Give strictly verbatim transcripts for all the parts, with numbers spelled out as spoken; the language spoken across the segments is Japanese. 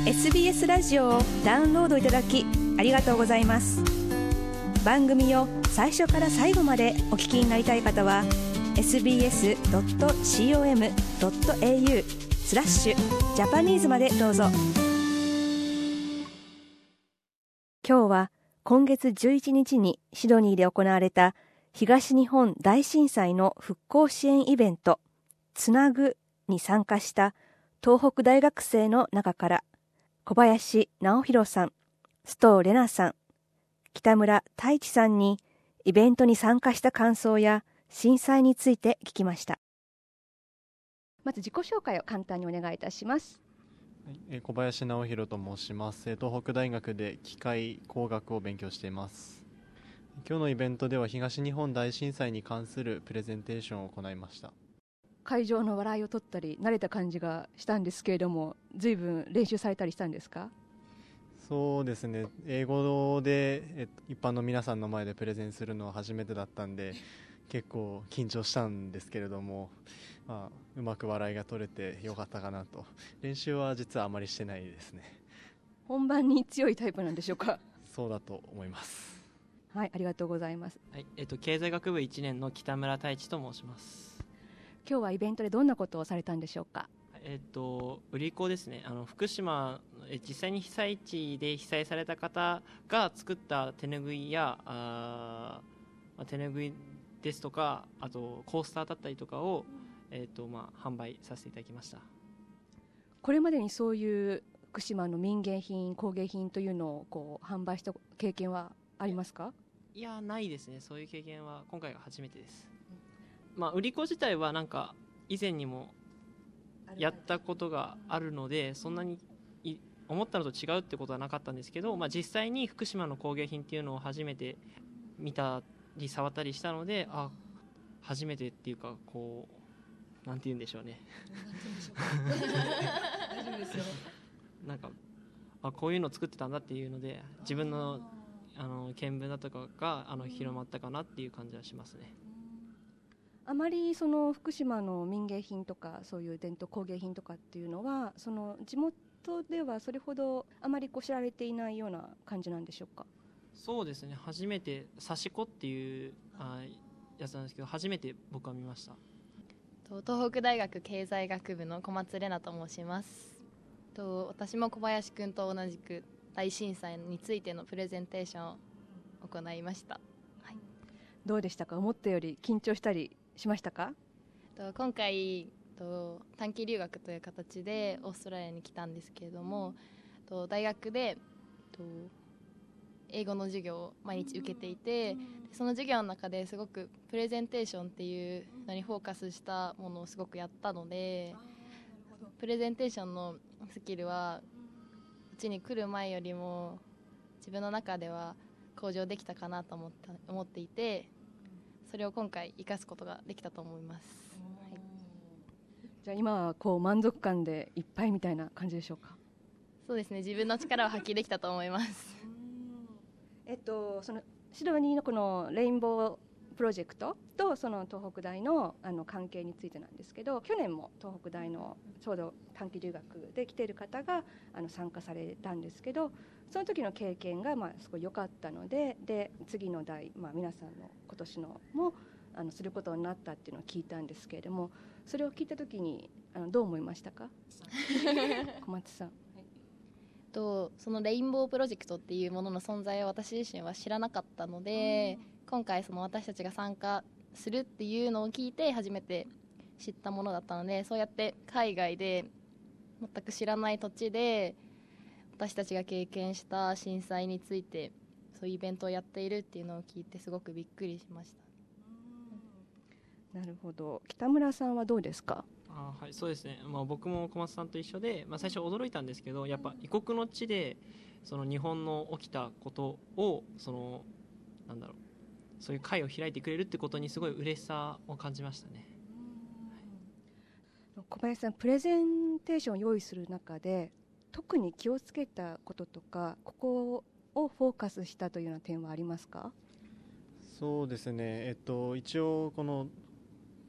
エスビーエス ラジオをダウンロードいただきありがとうございます。番組を最初から最後までお聞きになりたい方は エスビーエスドットコムドットエーユー スラッシュジャパニーズまでどうぞ。今日は今月じゅういちにちにシドニーで行われた東日本大震災の復興支援イベントつなぐに参加した東北大学生の中から小林直弘さん、須藤玲奈さん、北村太一さんにイベントに参加した感想や震災について聞きました。まず自己紹介を簡単にお願いいたします。 はい、小林直弘と申します。東北大学で機械工学を勉強しています。今日のイベントでは東日本大震災に関するプレゼンテーションを行いました。 会場の笑いを取ったり慣れた感じがしたんですけれども、随分練習されたりしたんですか？ そうですね、英語でえ一般の皆さんの前でプレゼンするのは初めてだったんで結構緊張したんですけれども、まあ、うまく笑いが取れてよかったかなと。練習は実はあまりしてないですね。 本番に強いタイプなんでしょうか？ そうだと思います。 はい、ありがとうございます。 はい、えっと、経済学部いちねんの北村太一と申します。 今日はイベントでどんなことをされたんでしょうか？ えっと、売り子ですね。あの福島、え実際に被災地で被災された方が作った手ぬぐいやあ、まあ、手ぬぐいですとか、あとコースターだったりとかを、えっとまあ、販売させていただきました。 これまでにそういう福島の民芸品工芸品というのをこう販売した経験はありますか？ いや、ないですね。そういう経験は今回が初めてです。まあ、売り子自体はなんか以前にもやったことがあるので、そんなに思ったのと違うってことはなかったんですけど、まあ、実際に福島の工芸品っていうのを初めて見たり触ったりしたので、あ、初めてっていうか、こうなんて言うんでしょうねなんかあ、こういうの作ってたんだっていうので、自分のあの見聞だとかがあの広まったかなっていう感じはしますね。 あまりその福島の民芸品とかそういう伝統工芸品とかっていうのはその地元ではそれほどあまりこう知られていないような感じなんでしょうか？ そうですね、初めて刺し子っていうあやつなんですけど、初めて僕は見ました。 東北大学経済学部の小松玲奈と申します。と私も小林くんと同じく大震災についてのプレゼンテーションを行いました。はい、 どうでしたか？思ったより緊張したりしましたか？ と今回と短期留学という形でオーストラリアに来たんですけれども、と大学でと英語の授業を毎日受けていて、その授業の中ですごくプレゼンテーションっていうのにフォーカスしたものをすごくやったので、プレゼンテーションのスキルはうちに来る前よりも自分の中では向上できたかなと思った、思っていて、それを今回生かすことができたと思います。はい、 じゃあ今はこう満足感でいっぱいみたいな感じでしょうか？ そうですね、自分の力を発揮できたと思います。 えっと、そのシドニーのこのレインボープロジェクトとその東北大のあの関係についてなんですけど、去年も東北大のちょうど短期留学で来ている方があの参加されたんですけど、その時の経験がまあすごい良かったので、で次の代、まあ、皆さんの今年のもあのすることになったっていうのを聞いたんですけれども、それを聞いた時にあのどう思いましたか？小松さん。 とそのレインボープロジェクトっていうものの存在を私自身は知らなかったので、今回その私たちが参加するっていうのを聞いて初めて知ったものだったので、そうやって海外で全く知らない土地で私たちが経験した震災についてそういうイベントをやっているっていうのを聞いてすごくびっくりしました。 なるほど。北村さんはどうですか？ あ、はい、そうですね、まあ、僕も小松さんと一緒で、まあ、最初驚いたんですけど、やっぱ異国の地でその日本の起きたことをそのなんだろう、そういう会を開いてくれるってことにすごい嬉しさを感じましたね。 はい、小林さん、プレゼンテーションを用意する中で特に気をつけたこととか、ここをフォーカスしたというような点はありますか？ そうですね、えっと、一応この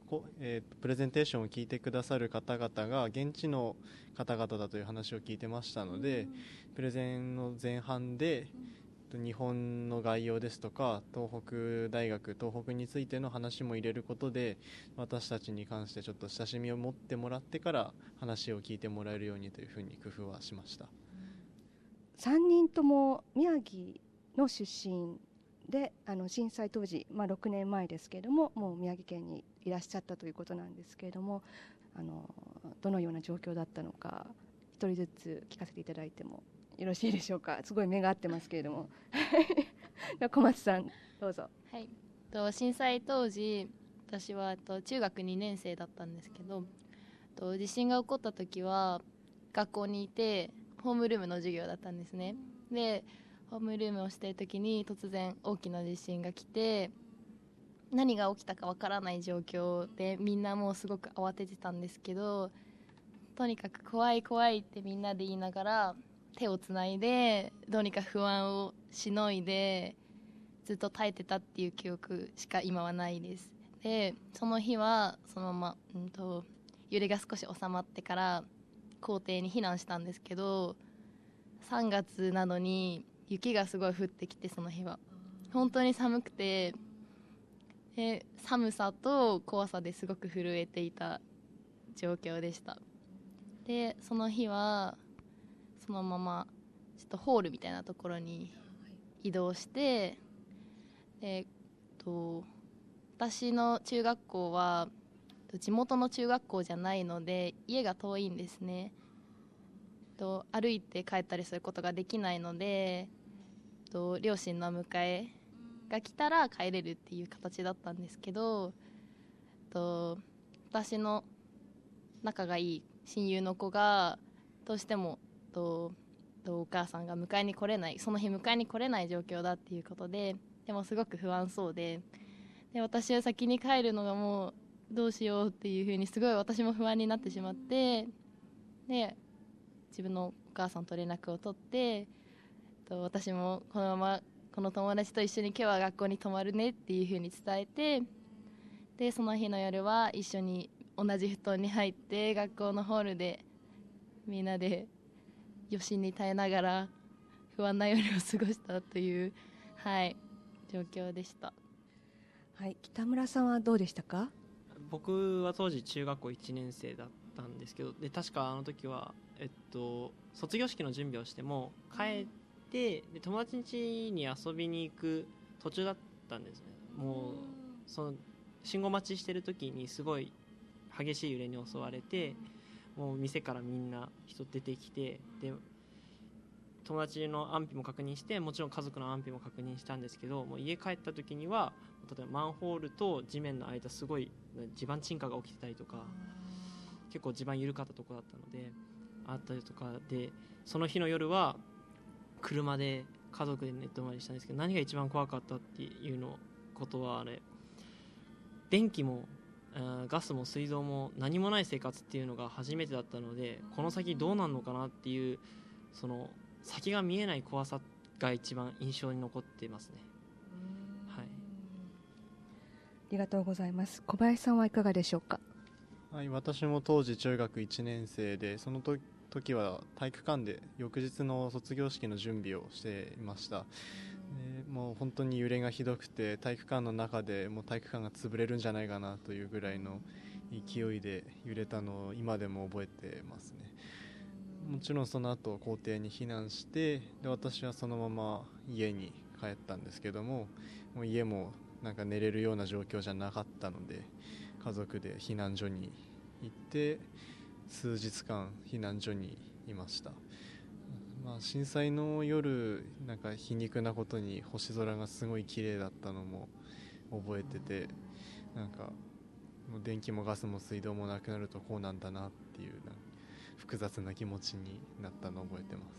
こ、えー、プレゼンテーションを聞いてくださる方々が現地の方々だという話を聞いてましたので、プレゼンの前半で日本の概要ですとか東北大学東北についての話も入れることで、私たちに関してちょっと親しみを持ってもらってから話を聞いてもらえるようにというふうに工夫はしました。 さんにんとも宮城の出身で、あの震災当時、まあ、ろくねんまえですけれども、もう宮城県にいらっしゃったということなんですけれども、あのどのような状況だったのか一人ずつ聞かせていただいてもよろしいでしょうか。すごい目が合ってますけれども小松さんどうぞ。 はい、と震災当時私はと中学にねん生だったんですけど、と地震が起こった時は学校にいてホームルームの授業だったんですね。でホームルームをしている時に突然大きな地震が来て、何が起きたかわからない状況でみんなもうすごく慌ててたんですけど、とにかく怖い怖いってみんなで言いながら手をつないでどうにか不安をしのいでずっと耐えてたっていう記憶しか今はないです。でその日はそのまま、うん、と揺れが少し収まってから校庭に避難したんですけど、さんがつなのに雪がすごい降ってきて、その日は本当に寒くて、で寒さと怖さですごく震えていた状況でした。でその日はそのままちょっとホールみたいなところに移動して、で、えっと、私の中学校は地元の中学校じゃないので家が遠いんですね。と歩いて帰ったりすることができないので、と両親の迎えが来たら帰れるっていう形だったんですけど、と私の仲がいい親友の子がどうしてもととお母さんが迎えに来れない、その日迎えに来れない状況だっていうことで、でもすごく不安そうで、で私は先に帰るのがもうどうしようっていう風にすごい私も不安になってしまって、で自分のお母さんと連絡を取って、と私もこのままこの友達と一緒に今日は学校に泊まるねっていう風に伝えて、でその日の夜は一緒に同じ布団に入って学校のホールでみんなで余震に耐えながら不安な夜を過ごしたという、はい、状況でした。 はい、北村さんはどうでしたか？ 僕は当時中学校いちねん生だったんですけど、で確かあの時は、えっと、卒業式の準備をしても帰ってで友達ん家に遊びに行く途中だったんですね。もうその信号待ちしてる時にすごい激しい揺れに襲われて、もう店からみんな人出てきて、で友達の安否も確認して、もちろん家族の安否も確認したんですけど、もう家帰った時には例えばマンホールと地面の間すごい地盤沈下が起きてたりとか、結構地盤緩かったところだったのであったりとかで、その日の夜は車で家族で寝泊まりしたんですけど、何が一番怖かったっていうのことは、あれ電気もガスも水道も何もない生活っていうのが初めてだったので、この先どうなるのかなっていう、その先が見えない怖さが一番印象に残っていますね。はい、 ありがとうございます。小林さんはいかがでしょうか？ はい、私も当時中学いちねん生で、その時は体育館で翌日の卒業式の準備をしていました。でもう本当に揺れがひどくて、体育館の中でもう体育館が潰れるんじゃないかなというぐらいの勢いで揺れたのを今でも覚えてますね。もちろんその後校庭に避難して、で私はそのまま家に帰ったんですけども、もう家もなんか寝れるような状況じゃなかったので、家族で避難所に行って数日間避難所にいました。まあ、震災の夜、なんか皮肉なことに星空がすごい綺麗だったのも覚えてて、なんかもう電気もガスも水道もなくなるとこうなんだなっていう、なんか複雑な気持ちになったのを覚えてます。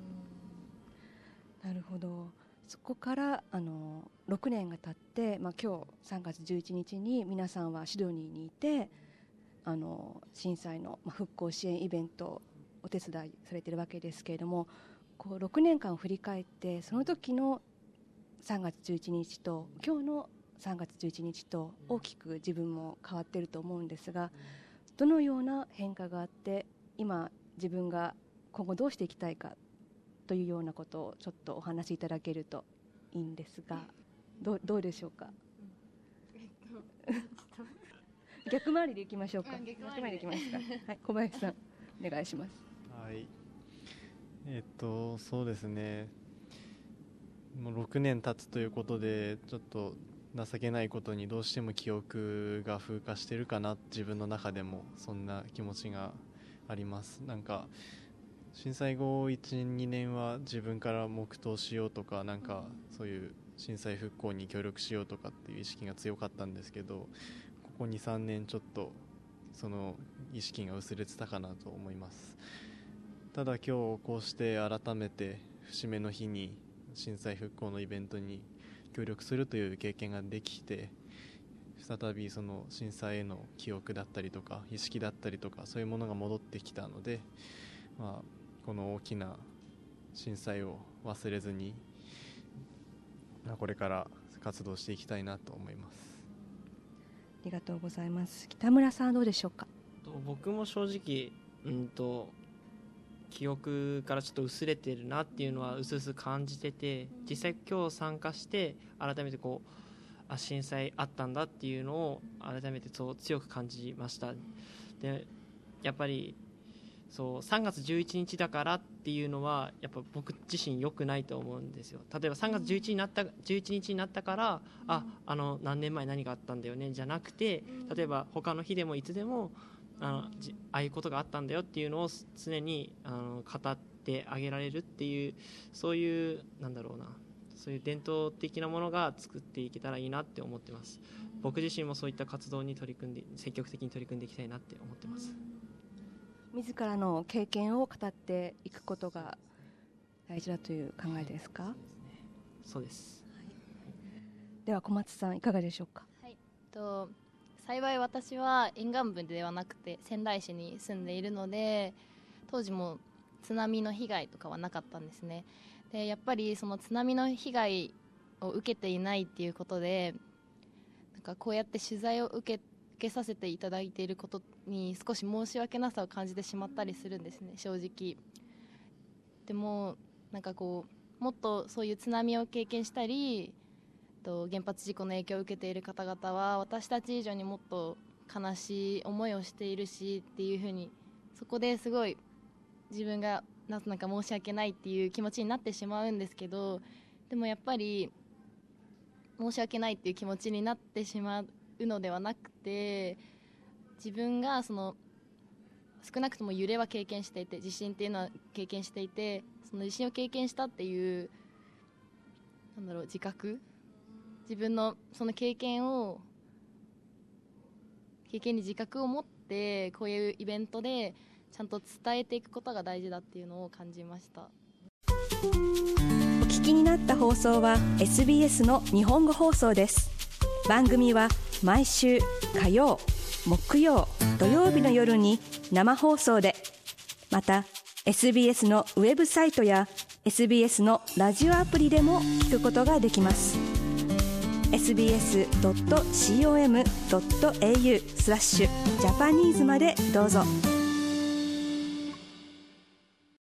なるほど。そこからあのろくねんが経って、まあ、今日さんがつじゅういちにちに皆さんはシドニーにいて、あの震災の復興支援イベントをお手伝いされているわけですけれども、こうろくねんかんを振り返って、その時のさんがつじゅういちにちと今日のさんがつじゅういちにちと大きく自分も変わっていると思うんですが、どのような変化があって今自分が今後どうしていきたいかというようなことをちょっとお話しいただけるといいんですが、どう、どうでしょうか。逆回りでいきましょうか。逆回りでいきますか。はい、小林さんお願いします。 はい、えっとそうですね、もうろくねん経つということでちょっと情けないことにどうしても記憶が風化してるかな、自分の中でもそんな気持ちがあります。なんか震災後 いちにねんは自分から黙祷しようとか、なんかそういう震災復興に協力しようとかっていう意識が強かったんですけど、ここ にさんねんちょっとその意識が薄れてたかなと思います。ただ今日こうして改めて節目の日に震災復興のイベントに協力するという経験ができて、再びその震災への記憶だったりとか意識だったりとかそういうものが戻ってきたので、まあ、この大きな震災を忘れずにこれから活動していきたいなと思います。 ありがとうございます。北村さんどうでしょうか。 僕も正直、うんと記憶からちょっと薄れてるなっていうのは薄々感じてて、実際今日参加して改めてこうあ震災あったんだっていうのを改めてそう強く感じました。でやっぱりそうさんがつじゅういちにちだからっていうのはやっぱ僕自身良くないと思うんですよ。例えばさんがつじゅういちにちになったじゅういちにちになったからああの何年前何があったんだよねじゃなくて、例えば他の日でもいつでもあのじああいうことがあったんだよっていうのを常にあの語ってあげられるっていう、そういうなんだろうなそういう伝統的なものが作っていけたらいいなって思ってます。僕自身もそういった活動に取り組んで積極的に取り組んでいきたいなって思ってます。 自らの経験を語っていくことが大事だという考えですか。 そうです、 はい、では小松さんいかがでしょうか。 はい、と幸い私は沿岸部ではなくて仙台市に住んでいるので、当時も津波の被害とかはなかったんですね。でやっぱりその津波の被害を受けていないっていうことで、なんかこうやって取材を受け受けさせていただいていることに少し申し訳なさを感じてしまったりするんですね、正直。でもなんかこうもっとそういう津波を経験したりと原発事故の影響を受けている方々は私たち以上にもっと悲しい思いをしているしっていうふうに、そこですごい自分がなんか申し訳ないっていう気持ちになってしまうんですけど、でもやっぱり申し訳ないっていう気持ちになってしまうのではなくて、自分がその少なくとも揺れは経験していて、地震っていうのは経験していて、その地震を経験したっていうなんだろう自覚、自分のその経験を経験に自覚を持ってこういうイベントでちゃんと伝えていくことが大事だっていうのを感じました。 お聞きになった放送は エスビーエス の日本語放送です。番組は毎週火曜、木曜、土曜日の夜に生放送で、また エスビーエス のウェブサイトや エスビーエス のラジオアプリでも聞くことができます。エスビーエスドットコムドットエーユー スラッシュジャパニーズまでどうぞ。